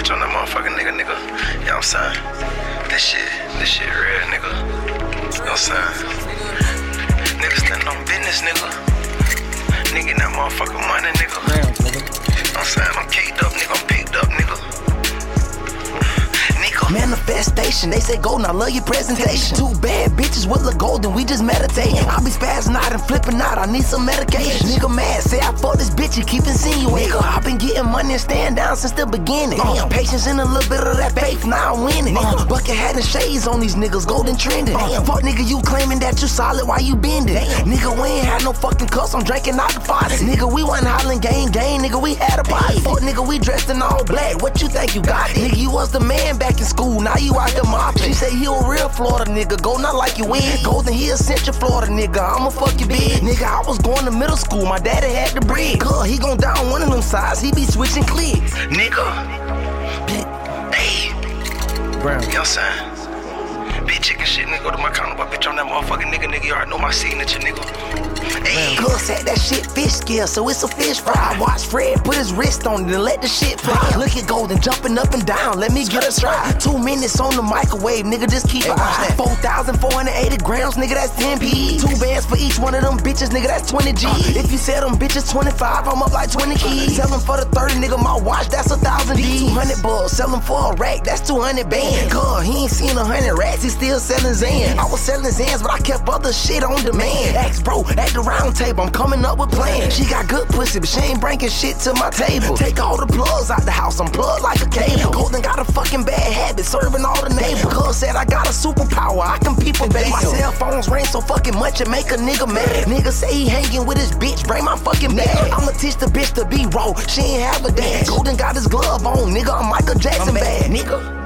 bitch on that motherfucking nigga. You know what I'm saying? This shit real, nigga. You know what I'm saying? Nigga standing on business, nigga. Nigga, that motherfucking money, nigga. You know what I'm saying? I'm caked up, nigga. I'm picked up, nigga. Manifestation, they say golden, I love your presentation. Two bad bitches with look golden, we just meditate. I be spazzing out and flipping out, I need some medication. Nigga mad, say I fuck this bitch, you keep insinuating. Nigga, I been getting money and staying down since the beginning. Patience and a little bit of that faith, now I'm winning. Bucket hat and shades on these niggas, golden trending. Fuck nigga, you claiming that you solid, why you bending? Nigga, we ain't had no fucking cups, I'm drinking out the faucet. Nigga, we wasn't hollering gang, nigga, we had a party. Fuck nigga, we dressed in all black, what you think you got? Nigga, you was the man back in school, now you out here mopping. She say he a real Florida nigga, go not like you win. Golden, he a Central Florida nigga, I'ma fuck you big. Nigga, I was going to middle school, my daddy had the bread. Cuz he gon' down one of them sides, he be switching clicks. Nigga, hey, Brown. You know what I'm saying? Big chicken shit, nigga, go to my counter, but bitch on that motherfucking nigga, you already know my signature, nigga. Hey. Cuz said that shit fish scale, so it's a fish fry. Watch Fred put his wrist on it and let the shit fly. Look at Golden jumping up and down, let me get a try. 2 minutes on the microwave, nigga, just keep an eye. 4,480 grams, nigga, that's 10 P. 2 bands for each one of them bitches, nigga, that's 20 G. If you sell them bitches 25, I'm up like 20 keys. Sell them for the 30, nigga, my watch, that's 1,000 D. 200 bucks, sell them for a rack, that's 200 bands. Cuz he ain't seen 100 rats, he still selling Zans. I was selling Zans, but I kept other shit on demand. Ask bro, at the round table, I'm coming up with plans. She got good pussy, but she ain't bringing shit to my table. Take all the plugs out the house, I'm plugged like a cable. Golden got a fucking bad habit, serving all the neighbors. Cuz said I got a superpower, I can people base. My cell phones ring so fucking much it make a nigga mad. Nigga say he hanging with his bitch, bring my fucking bag. I'ma teach the bitch to be raw, she ain't have a dad. Golden got his glove on, nigga, I'm Michael Jackson bad, nigga.